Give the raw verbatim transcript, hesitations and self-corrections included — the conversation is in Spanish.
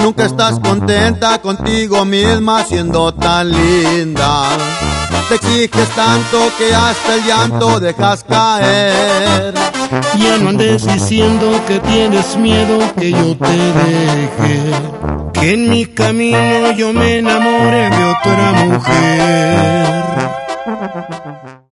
nunca estás contenta contigo misma siendo tan linda. Te exiges tanto que hasta el llanto dejas caer. Ya no andes diciendo que tienes miedo que yo te deje, que en mi camino yo me enamore de otra mujer.